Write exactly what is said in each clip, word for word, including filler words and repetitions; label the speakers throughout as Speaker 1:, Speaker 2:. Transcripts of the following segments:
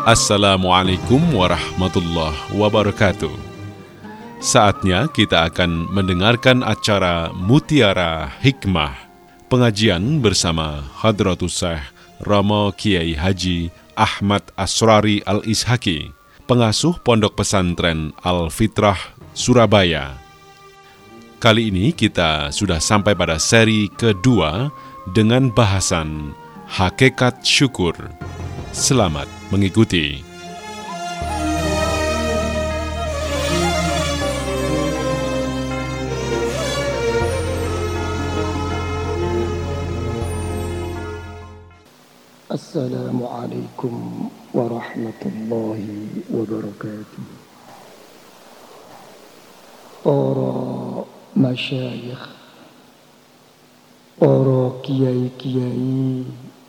Speaker 1: Assalamualaikum warahmatullahi wabarakatuh. Saatnya kita akan mendengarkan acara Mutiara Hikmah, pengajian bersama Hadratus Syekh Romo Kiai Haji Ahmad Asrari Al-Ishaki, pengasuh Pondok Pesantren Al-Fitrah, Surabaya. Kali ini kita sudah sampai pada seri kedua dengan bahasan Hakikat Syukur. Selamat mengikuti.
Speaker 2: Assalamualaikum warahmatullahi wabarakatuh. Para masyayikh, para kiai-kiai,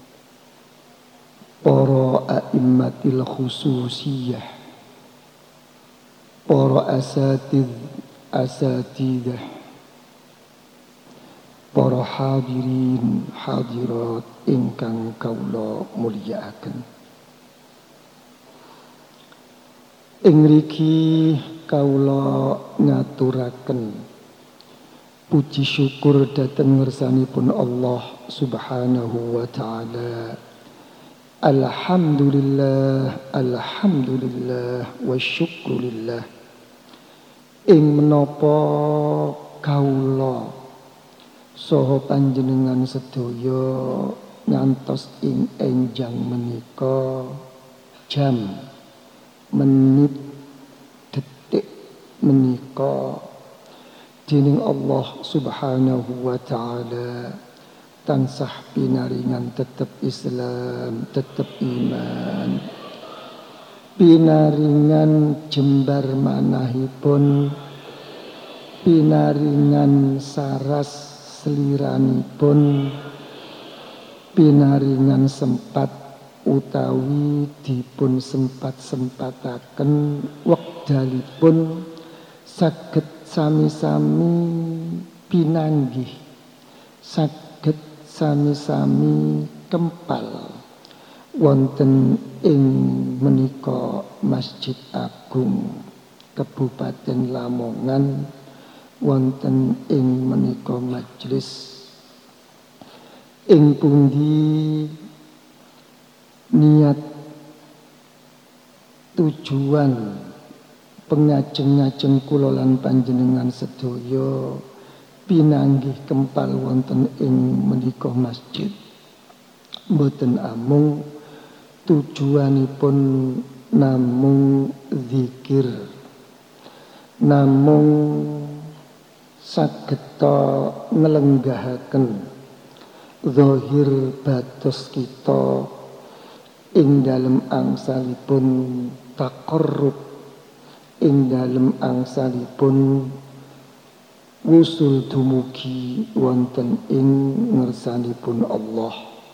Speaker 2: para a'immatil khususiyah, para asatidh asatidah, para hadirin hadirat ingkang kaula mulyakaken. Ing mriki kaula ngaturaken puji syukur dhateng ngersanipun Allah Subhanahu wa taala. Alhamdulillah, alhamdulillah, wa syukrulillah. Ing menapa kaula saha panjenengan sedaya ngantos ing enjang menika jam, menit, detik menika dening Allah Subhanahu wa taala tansah pinaringan tetep Islam, tetep iman, pinaringan jembar manahipun, pinaringan saras seliranipun, pinaringan sempat utawi dipun sempat-sempataken wekdalipun saged sami-sami pinanggih, saged sami-sami kempal wonten ing menika Masjid Agung Kabupaten Lamongan, wonten ing menika majelis ing pundi niat tujuan pengajeng-ajeng kula lan panjenengan sedaya pinanggih kempal wonten ing menika masjid. Mboten amung tujuanipun namung zikir, namung sageta nglenggahaken zahir batos kita ing dalem angsalipun taqarrub, ing dalem angsalipun wusul dumugi wonten ing ngersanipun Allah.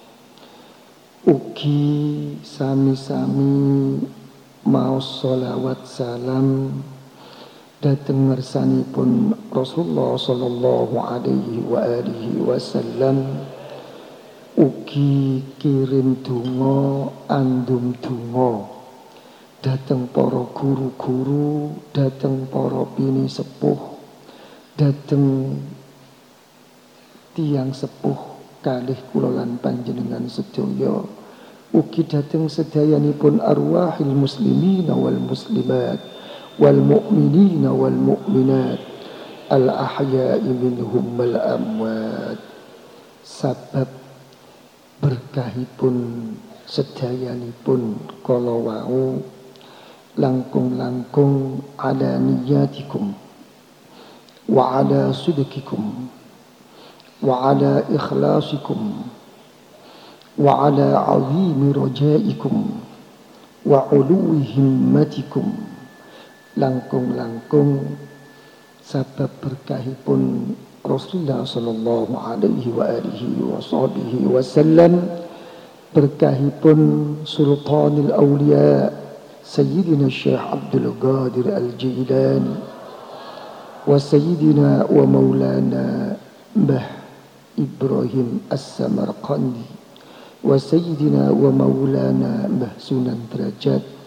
Speaker 2: Ugi sami-sami maos sholawat salam dhateng ngersanipun Rasulullah sallallahu alaihi wa alihi wasallam. Ugi kirim donga, andum donga dhateng para guru-guru, dhateng para bini sepuh, dhateng tiyang sepuh kalih kula lan panjenengan sedaya, ugi dhateng sedayanipun arwahil muslimina wal muslimat wal mu'minina wal mu'minat al ahya'i minhum wal amwat. Sabab berkahipun sedayanipun kala wau langkung-langkung ala niyatikum wa ala sidqikum wa ala ikhlasikum wa ala azimi rajaikum wa uluwi himmatikum. Langkung-langkung sabab berkahipun Rasulullah sallallahu alaihi wa alihi wa sahbihi wasallam, berkahipun Sultanul Awliya Sayyidina Syekh Abdul Qadir Al-Jilani wa Sayyidina wa Maulana Mbah Ibrahim As-Samarqandi wa Sayyidina wa Maulana Mbah Sunan Derajat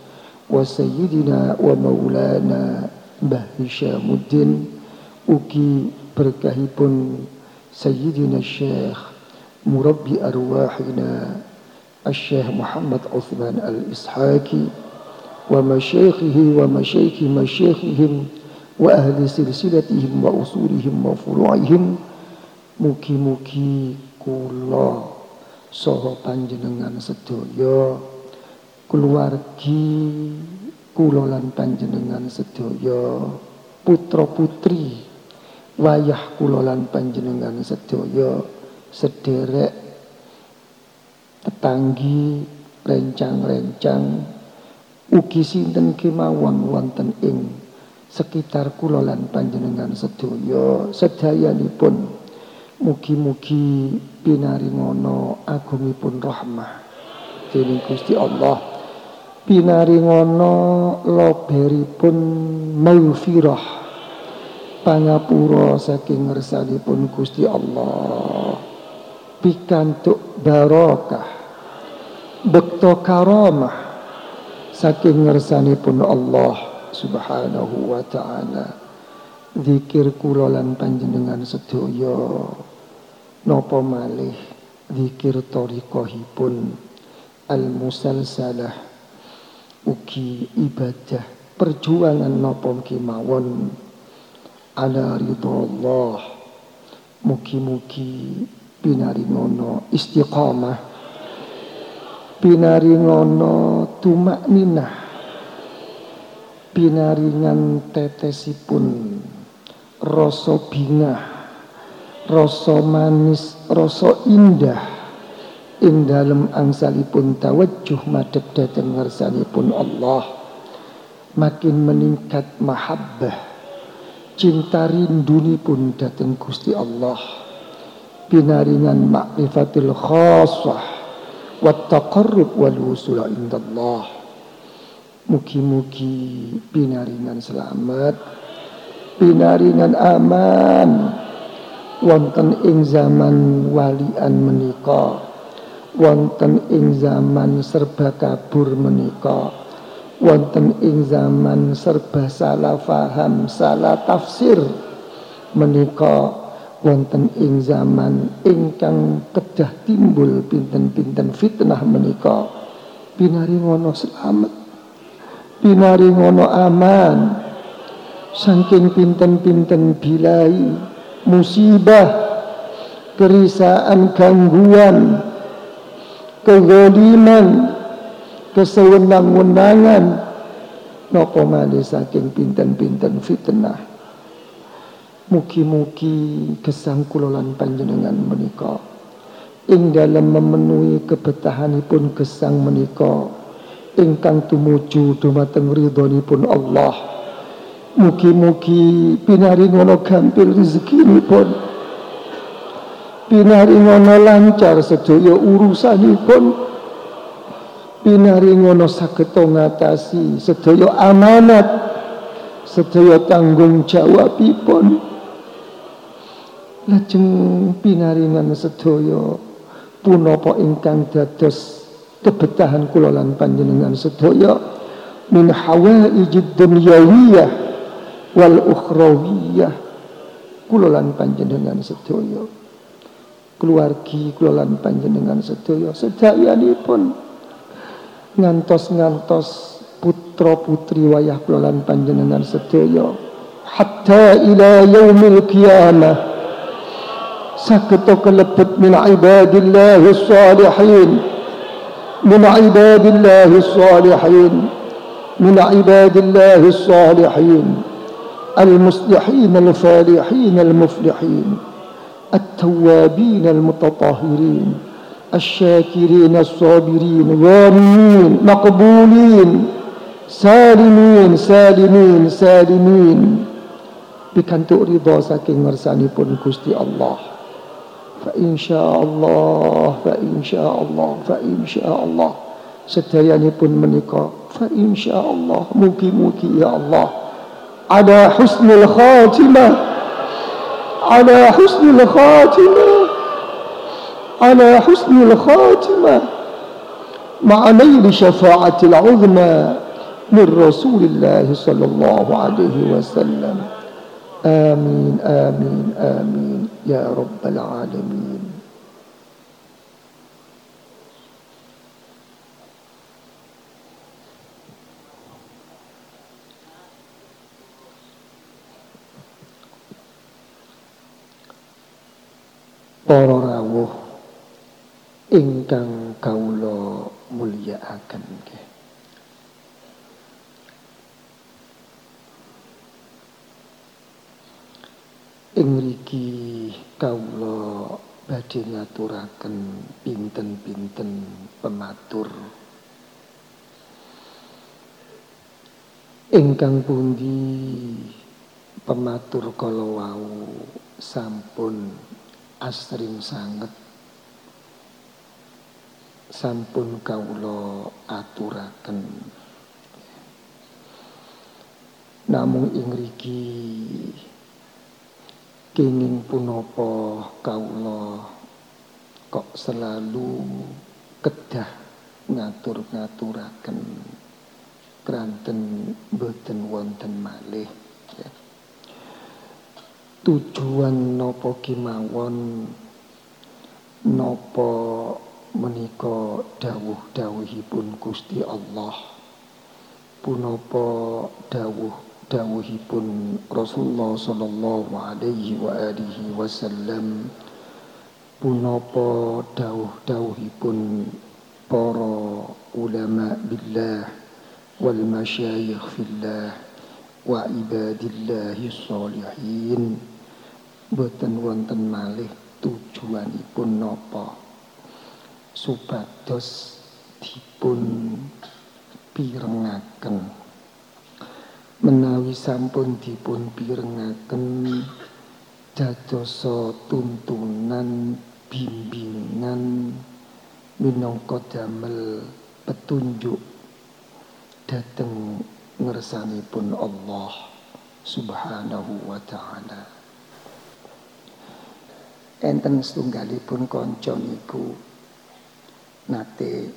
Speaker 2: wa sayyidina wa maulana Mbah Hisyamuddin, ugi berkahipun Sayyidina Syekh Murabbi Arwahina Syekh Muhammad Uthman Al-Ishaqi wa masyayikhihi wa masyayikhi masyayikhihim wa ahli silsilatihim wa usulihim wa furu'ihim. Mugi-mugi kula saha panjenengan sedaya, keluargi kula lan panjenengan sedaya, putra-putri wayah kula lan panjenengan sedaya, sederek tetanggi rencang-rencang ugi sinten kemawon wonten ing sekitar kula lan panjenengan sedaya sedayanipun, mugi-mugi pinaringono agungipun rahmah dening Gusti Allah, pinaringono loberipun maghfirah pangapura saking ngersanipun Gusti Allah, pikantuk barokah bekto karamah saking ngersanipun Allah Subhanahu wa ta'ala. Zikir kula lan panjenengan sedaya napa malih zikir thariqahipun al-musalsalah, ugi ibadah perjuangan napa kemawon ala ridha Allah, mugi-mugi pinaringono istiqamah, pinaringono tumakninah, pinaringan tetesipun rasa bingah, rasa manis, rasa indah ing dalem angsalipun tawajjuh madhep dhateng ngersanipun Allah, makin meningkat mahabbah cinta rindunipun dhateng Gusti Allah, pinaringan ma'rifatil khassah wa taqarrub wal wusul indallah. Mugi-mugi pinaringan selamat, pinaringan aman wonten ing zaman walian menika, wonten ing zaman serba kabur menika, wonten ing zaman serba salah faham, salah tafsir menika, wonten ing zaman ingkang kedah timbul pinten-pinten fitnah menika, pinaringono selamat, pinaringono aman saking pinten-pinten bilai musibah, kerisaan, gangguan, kezaliman, kesewenang-wenangan, napa malih saking pinten-pinten fitnah. Mugi-mugi gesang kula lan panjenengan menika ing dalem memenuhi kebetahanipun gesang menika ingkang tumuju dumateng ridhonipun Allah. Mugi-mugi pinaringono gampil rezekinipun, pinaringono lancar sedaya urusanipun, pinaringono saged ngatasi sedaya amanat, sedaya tanggung jawabipun. Lajeng pinaringan sedaya punapa ingkang dados kebetahan kula lan panjenengan sedaya min hawaijid dunyawiyah wal ukhrawiyah, kula lan panjenengan sedaya, keluargi kula lan panjenengan sedaya sedayanipun, ngantos-ngantos putra putri wayah kula lan panjenengan sedaya hatta ila yaumil qiyamah saged kalebet min ibadillahi shalihin, min ibadillahi shalihin, min ibadillahi shalihin المصلحين الفالحين المفلحين التوابين المتطهرين الشاكرين الصابرين غانمين مقبولين سالمين سالمين سالمين pikantuk ridha saking ngersanipun Gusti Allah. Fa insyaallah, fa insyaallah, fa insyaallah sedayanipun menika fa insyaallah, mugi-mugi ya Allah على حسن الخاتمة، على حسن الخاتمة، على حسن الخاتمة مع نيل شفاعة العظمى min Rasulillah sallallahu alaihi wasallam. Amin amin amin ya rabbal alamin. Para rawuh ingkang kawula mulyakaken nggih. Ing mriki kawula badhe ngaturaken pinten-pinten pematur ingkang pundi pematur kala wau sampun asring sanget sampun kawula aturaken. Namung ing mriki kenging punapa kawula kok selalu kedah ngatur-ngaturaken kranten boten wonten malih ya. Tujuan napa kemawon napa menika dawuh-dawuhipun Gusti Allah, punapa dawuh-dawuhipun Rasulullah sallallahu alaihi wa alihi wasallam, punapa dawuh-dawuhipun para ulama billah wal masyayikh fillah wa ibadillahi sholihin. Boten wonten malih tujuanipun napa, supados dipun pirengaken. Menawi sampun dipun pirengaken dadosa tuntunan bimbingan minangka damel petunjuk dhateng ngersanipun Allah Subhanahu wa ta'ala. Enten setunggalipun kanca niku nate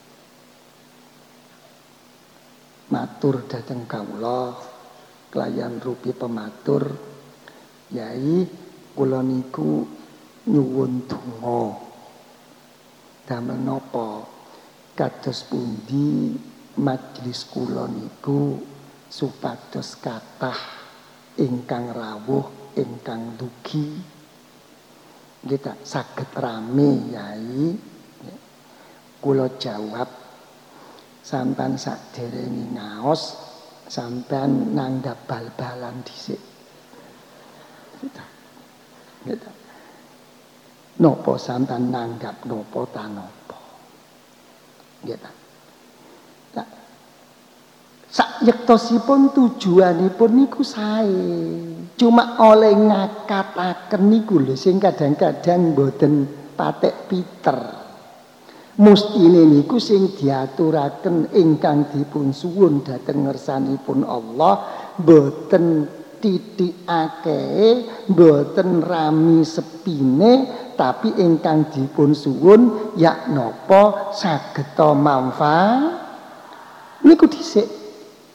Speaker 2: matur dhateng kawula kelayan rupi pematur, Yai kula niku nyuwun donga damel napa kados pundi majelis kula niku supados kathah ingkang rawuh ingkang dugi kita saged rame Yai. Kula jawab, sampean sakderenge ngaos sampean nanggap bal-balan dhisik. Kita. Kita. Nopo sampean nanggap nopo ta nopo. Kita. Nah, sayektosipun tujuanipun niku sae. Cuma oleh ngakataken niku lho sing kadang-kadang mboten patek piter. Mustine niku sing diaturaken ingkang dipun suwun dhateng ngersanipun Allah mboten titikake, mboten rami sepine, tapi ingkang dipun suwun yak napa sageta manfaat niku dhisik.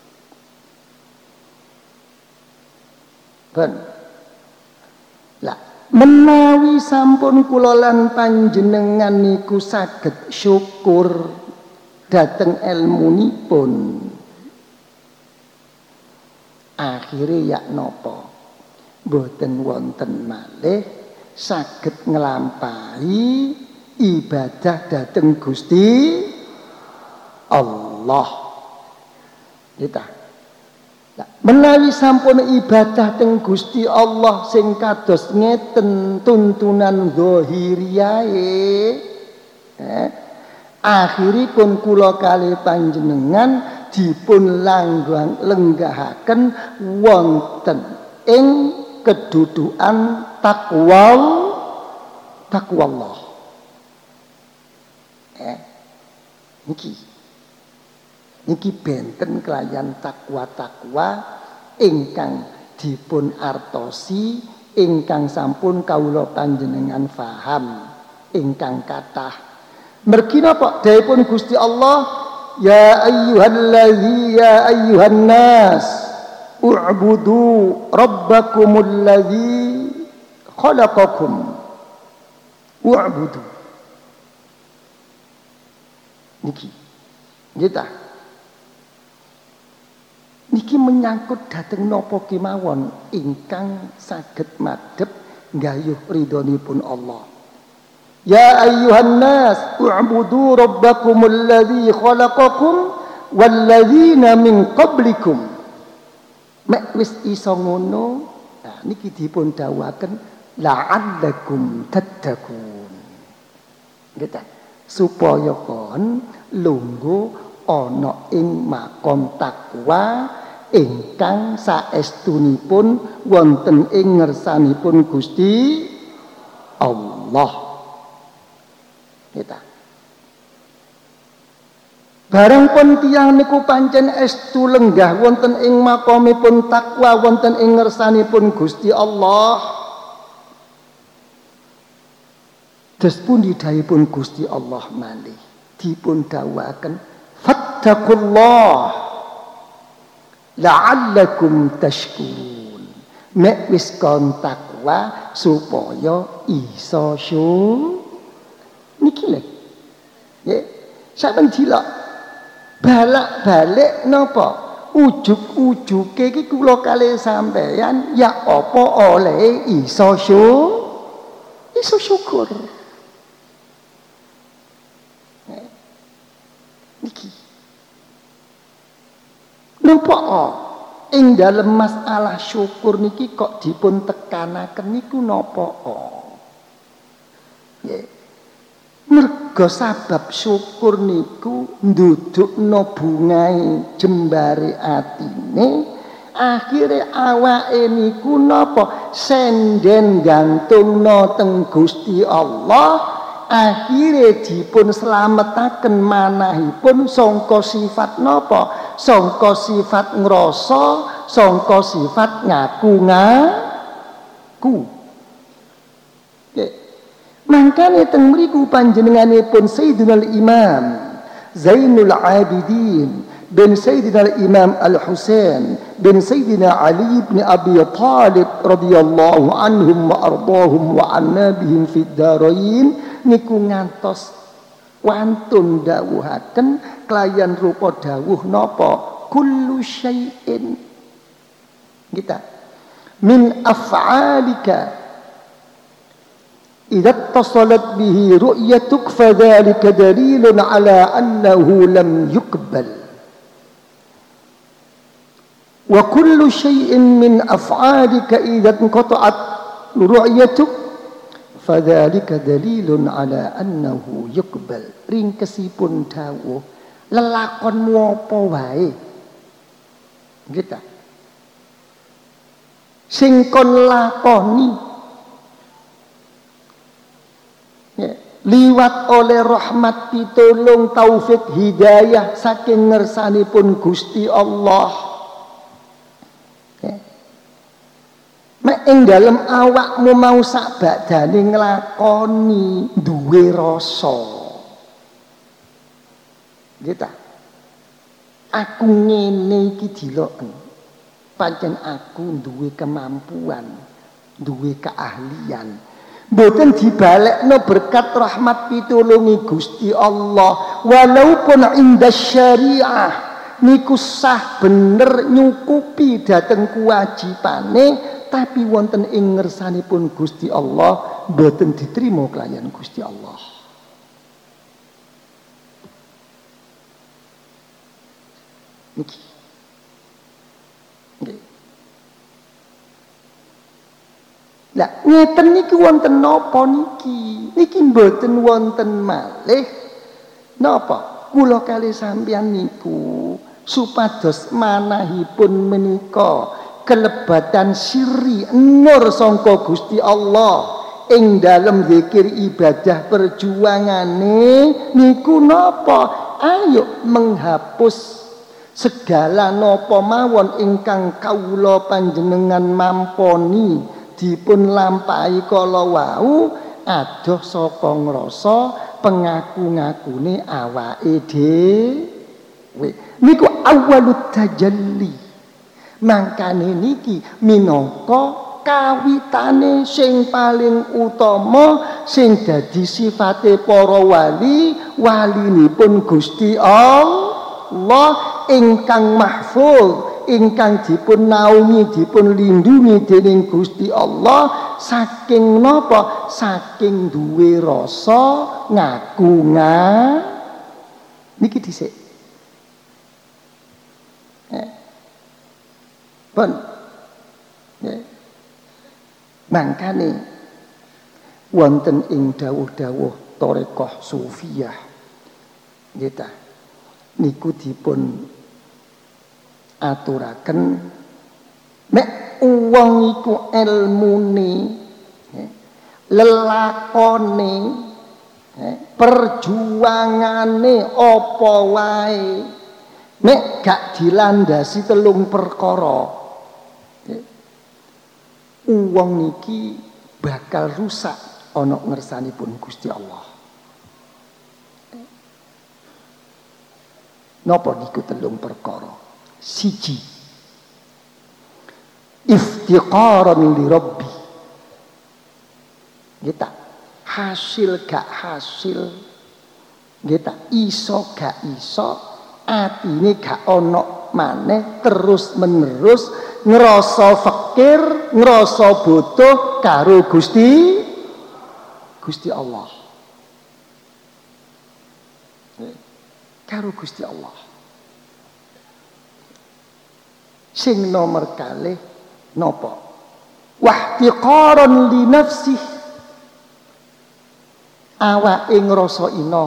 Speaker 2: Ben. Lah, menawi sampun kula lan panjenengan niku saged syukur dhateng ilmunipun, akhire yak napa? Mboten wonten malih saged nglampahi ibadah dhateng Gusti Allah. Kita menawi sampun ibadah teng Gusti Allah sing kados ngeten tuntunan zahiriyae, eh, akhiripun kula kali panjenengan dipun langgang lenggahaken wonten ing kedudukan takwa takwa Allah. Eh, niki Niki benten kelayan takwa-takwa ingkang dipun artosi, ingkang sampun kawula panjenengan faham, ingkang kathah. Mergi napa dawuhipun Gusti Allah, ya ayyuhalladzi ya ayyuhan nas u'budu rabbakumul ladzi khalaqakum wa'budu. Niki kita niki menyangkut dhateng napa kemawon ingkang saged madhep nggayuh ridhonipun Allah. Ya ayyuhan nas u'budu rabbakumul ladzi khalaqakum wal ladzina min qablikum. Mek wis iso ngono, nah niki dipun dawuhaken la'allakum tattaqun. Gitu. Supaya kon lungguh ana ing makom takwa ingkang saestunipun wonten ing ngersanipun Gusti Allah. Kita barang pun tiyang niku pancen estu lenggah wonten ing makomipun takwa wonten ing ngersanipun Gusti Allah. Des pundi dawuhipun Gusti Allah malih dipun dawuhaken fattaqullah la'allakum tashkurun. Nek wis kon takwa supaya iso syukur. Niki lho. Nggih. Sampeyan dilok balak-balik napa? Ujug-ujuge iki kula kalih sampeyan ya apa oleh iso syukur. Iso syukur. Niki. Napa ing dalem masalah syukur niki kok dipun tekanaken niku napa? Nggih. Merga sabab syukur niku ndudukno bungae jembare atine, akhire awake niku napa senden gantungno teng Gusti Allah, akhire dipun slametaken manahipun sangka sifat napa? Sangka sifat ngrasa, sangka sifat ngaku-ngaku. Nggih. Mangkane teng mriku panjenenganipun Sayyidina Imam Zainul Abidin bin Sayyidina Imam Al-Husain bin Sayyidina Ali bin Abi Thalib radhiyallahu anhum wa ardahum wa anna bihim fid dharain niku ngantos wantun dawuhaken kelayan rupa dawuh napa kullu syai'in kita min af'alika idza tasalat bihi ru'yatuk fadzalika dalilun ala annahu lam yuqbal wa kullu syai'in min af'alika idza inqata'at ru'yatuk fadzalika dalilun ala annahu yuqbal. Ringkesipun dawuh lelakonmu apa wae kita sing kon lakoni liwat oleh rahmat pitulung taufik hidayah saking ngersanipun Gusti Allah. Mek ing dalem awakmu mau sak badane nglakoni duwe rasa. Gitu. Aku ngene iki diloken. Pancen aku duwe kemampuan, duwe keahlian. Mboten dibalekno berkat rahmat pitulungi Gusti Allah. Walaupun indas syariah niku sah bener nyukupi dhateng kewajibane, tapi wonten ing ngersanipun Gusti Allah mboten diterima kelayan Gusti Allah. Niki. Nggih. Lah ngeten niki wonten napa niki? Niki mboten wonten malih napa? Kula kalih sampeyan niku supados manahipun menika kelebatan sirri nur sangka Gusti Allah ing dalem zikir ibadah perjuangane niku napa? Ayo menghapus segala napa mawon ingkang kawula panjenengan mamponi dipun lampahi kala wau adoh saka ngrasa pengaku-ngakune awake Niku awalut tajalli. Mangkane niki minangka kawitane sing paling utama sing dadi sifate para wali, walinipun Gusti Allah ingkang mahfuz, ingkang dipun naungi, dipun lindungi dening Gusti Allah saking napa? Saking duwe rasa ngaku nga niki dhisik. Eh. Pun. Eh. Mangkane wonten ing dawuh-dawuh thariqah sufiyah nggih ta niku dipun aturaken nek wong iku ilmune lelakone perjuangane apa wae nek gak dilandasi telung perkara wong niki bakal rusak ana ngersanipun Gusti Allah. Napa niku telung perkara? Siji, iftiqaran li rabbi. Kita hasil gak hasil, kita iso gak iso, atine gak ono maneh terus menerus ngerasa fakir, ngerasa butuh karo Gusti Gusti Allah. Karo Gusti Allah. Sing nomor kalih napa? Wahtiqaran li nafsih. Awake ngrasa ina.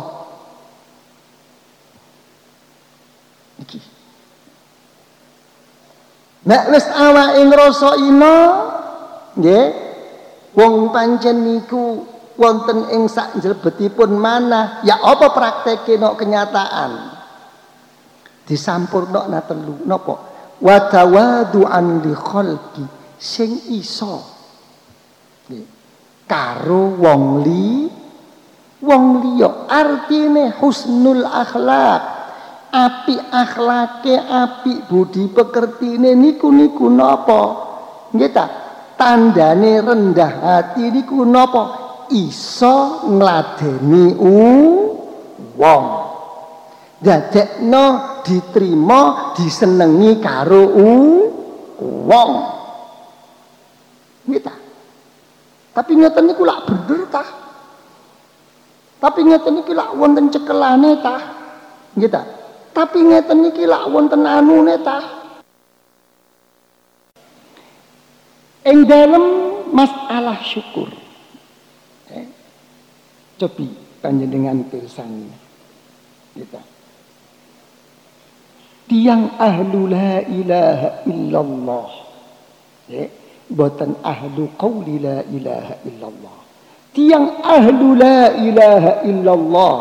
Speaker 2: Iki. Nek wis awake ngrasa ina, nggih, wong pancen niku wonten ing sak njlebetipun manah, ya apa prakteke nok kenyataan? Disampurna telu napa? Wa tawadu'an li khalqi, sing iso nggih karo wong li wong liya, artine husnul akhlak. Api akhlake, api budi pekertine niku niku napa? Nggih ta? Tandane rendah hati niku napa? Iso ngladeni wong. Dadekno diterima, disenengi karo wong. Nggih ta? Tapi ngeten niku lak bener ta? Tapi ngeten niki lak wonten cekelane ta? Nggih ta? Tapi ngeten niki lak wonten anune ta. Ing dalem masalah syukur. Eh, cobi panjenengan pirsani. Kita. Tiang ahlu la ilaha illallah. Eh, boten ahlu qauli la ilaha illallah. Tiang ahlu la ilaha illallah.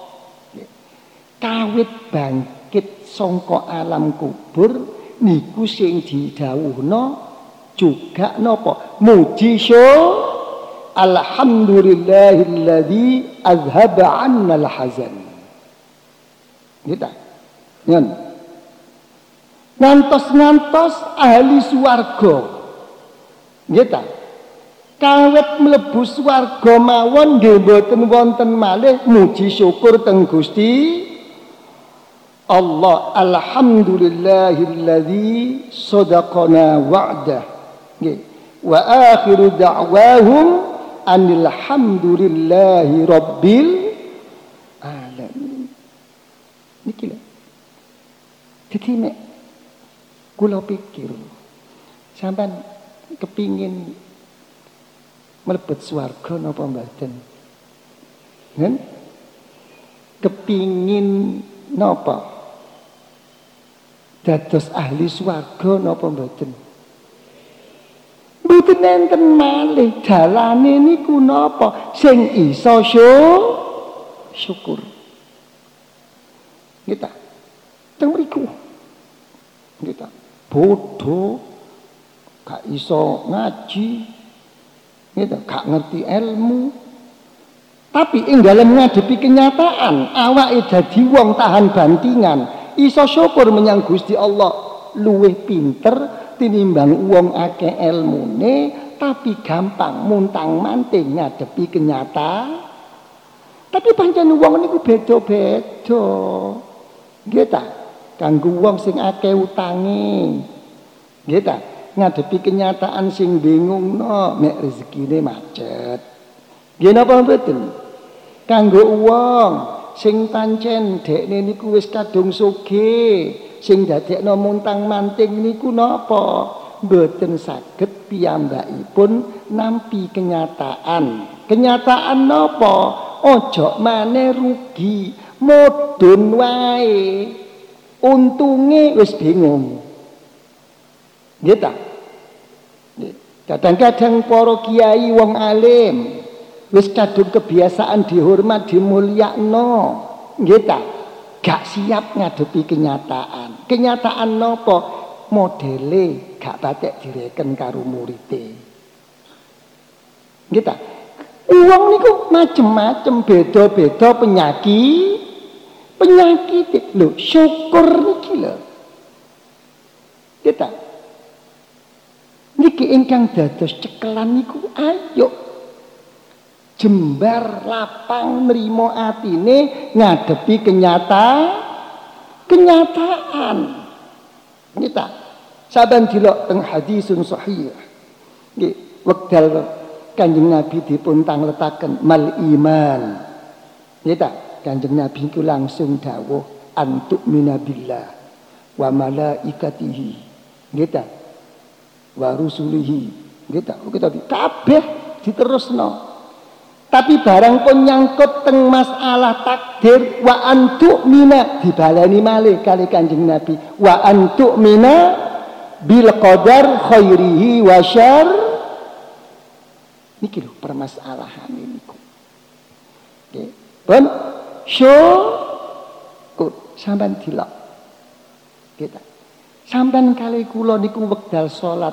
Speaker 2: Kawit bangkit sangka alam kubur niku sing didhawuhna juga napa muji syukur alhamdulillahilladzi azhaba 'anna al-hazan. Gitu. Ngen. Ngantos-ngantos ahli swarga. Gitu. Kawit mlebu swarga mawon nggih mboten wonten malih muji syukur teng Gusti Allah. Alhamdulillahilladzi sadaqana wa'dah. Nggih. Wa akhiru da'wahum anil hamdulillahi rabbil alamin. Niki lho. Dadi nek kula pikir sampean kepingin mlebet swarga napa mboten? Kan? Kepingin napa? Dados ahli swarga napa mboten? Mboten enten malih dalane niku napa? Sing iso syukur. Kita teng mriku. Kita bodoh gak iso ngaji. Kita gak ngerti ilmu. Tapi ing dalem ngadepi kenyataan awake dadi wong tahan bantingan. iso syukur menyang Gusti Allah luwih pinter tinimbang wong akeh ilmune tapi gampang muntang-manting ngadepi kenyataan. Tapi pancen wong niku beda-beda. Nggih ta? Kanggo wong sing akeh utange. Nggih ta? Ngadepi kenyataan sing bingungno mek rezekine macet. Nggih napa mboten? Kanggo wong sing pancen dekne niku wis kadung sugih, sing dadekno muntang-manting niku napa? Mboten saged piyambakipun nampi kenyataan. Kenyataan napa? Ojo maneh rugi, mudhun wae. Untunge wis bingung. Nggih ta? Kadang-kadang para kiai wong alim wis kadung kebiasaan dihormat dimulyakno. Nggih ta? Gak siap ngadepi kenyataan. Kenyataan napa? Modele gak patek direken karo murite. Nggih ta? Uang niku macem-macem, beda-beda penyakit. Penyakit lho, syukur niki lho. Kita niki ingkang dados cekelan niku ayo jembar lapang nrimo atine ngadepi kenyataan. Kenyataan. Kita saban dilok teng hadisun sahih. Nggih, wekdal Kanjeng Nabi dipun tangletaken mal iman. Nggih, Kanjeng Nabi itu langsung dawuh antuk minabillah wa malaikatihi. Nggih ta? Wa rusulihi. Nggih ta? Kita kabeh diterusno. Tapi barang pun nyangkut teng masalah takdir wa antuk mina dibaleni malih kali Kanjeng Nabi wa antuk mina bil qadar khairihi wa syarr. Niki lho permasalahan niku. Nggih. Pun syukur sampean dilok. Kita sampean kali kula niku wekdal salat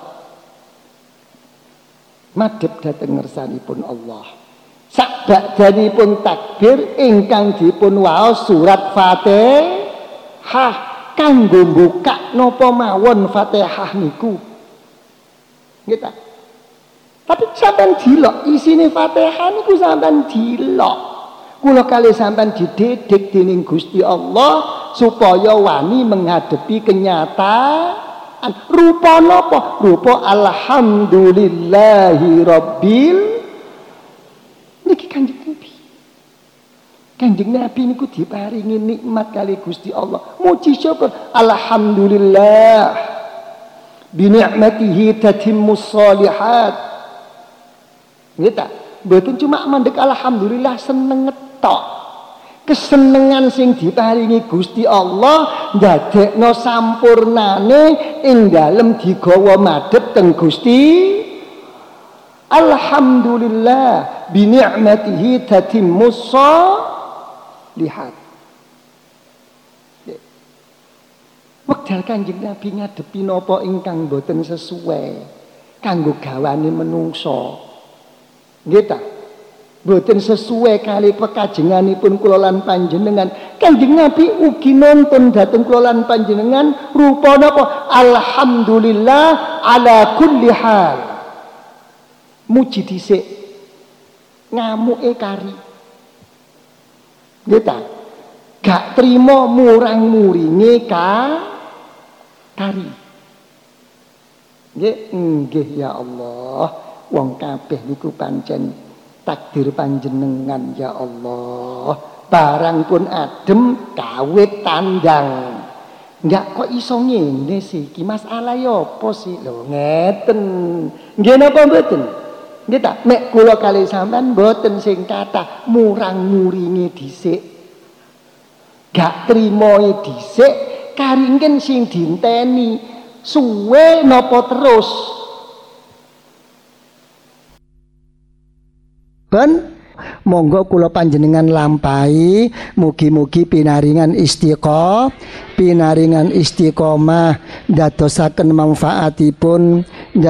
Speaker 2: madhep dhateng ngersanipun Allah. Sak badhanipun takbir ingkang dipun waos surat Fatihah kanggo mbukak napa mawon Fatihah niku. Nggih ta? Tapi sampean dilok isine Fatihah niku sampean dilok. Kula kali sampean dididik dening Gusti Allah supaya wani menghadapi kenyataan. Rupa napa? Rupa alhamdulillahi rabbil. Niki Kanjeng Nabi. Kanjeng Nabi niku diparingi nikmat kali Gusti Allah. Muji syukur alhamdulillah. Bi ni'matihi tatimmus shalihat. Nggih ta? Mboten cuma mandek alhamdulillah seneng ngetok. Kesenengan sing diparingi Gusti Allah ndadekno sampurnane ing dalem digawa madhep teng Gusti. Alhamdulillah bi ni'matihi tatimmus shalihat. Wekdal Kanjeng Nabi ngadepi napa ingkang mboten sesuai kanggo gawane menungso. Nggih ta? Mboten sesuai kali pekajenganipun kula lan panjenengan. Kanjeng Nabi ugi nonton dhateng kula lan panjenengan rupa napa? Alhamdulillah ala kulli hal. Muji dhisik ngamuke kari. Nggih ta? Gak trimo murang-muringe ka kari. Nggih, nggih ya Allah. Wong kabeh niku pancen takdir panjenengan ya Allah. Barang pun adem kawit tandang. Enggak kok iso ngene sih. Ki masalah ya apa sih? Lho ngeten. Nggih napa mboten? Nggih ta? Nek kula kali sampean mboten sing kathah murang-muringe dhisik. Gak trimoe dhisik karingen sing dinteni suwe napa terus. Ben monggo kula panjenengan lampahi mugi-mugi pinaringan istiqomah pinaringan istiqomah dadosaken manfaatipun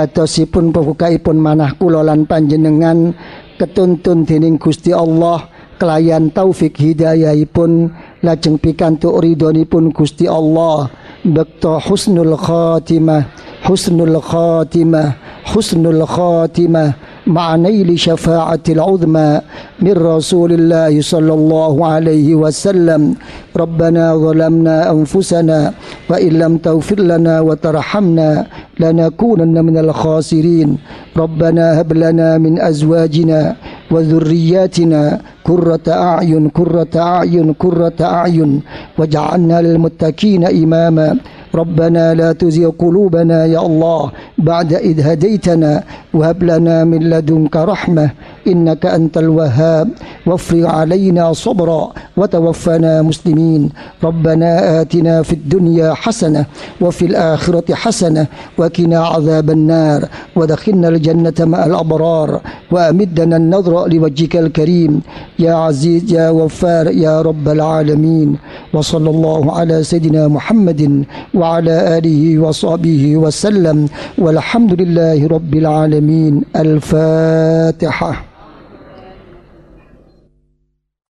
Speaker 2: dadosipun pembukaipun manah kula lan panjenengan ketuntun dening Gusti Allah kelayan taufik hidayahipun lajeng pikantuk ridhonipun Gusti Allah bekto husnul khatimah husnul khatimah husnul khatimah معنى لشفاعة العظمى من رسول الله صلى الله عليه وسلم ربنا ظلمنا أنفسنا وإن لم تغفر لنا وترحمنا لنكونن من الخاسرين ربنا هب لنا من أزواجنا وذرياتنا قرة أعين قرة أعين قرة أعين واجعلنا للمتقين إماما ربنا لا تزغ قلوبنا يا الله بعد إذ هديتنا وهب لنا من لدنك رحمة إنك أنت الوهاب وافرغ علينا صبرا وتوفنا مسلمين ربنا آتنا في الدنيا حسنة وفي الآخرة حسنة وقنا عذاب النار ودخلنا الجنة مع الأبرار وأمدنا النظر لوجهك الكريم يا عزيز يا غفار يا رب العالمين وصلى الله على سيدنا محمد وعلى آله وصحبه وسلم والحمد لله رب العالمين الفاتحة.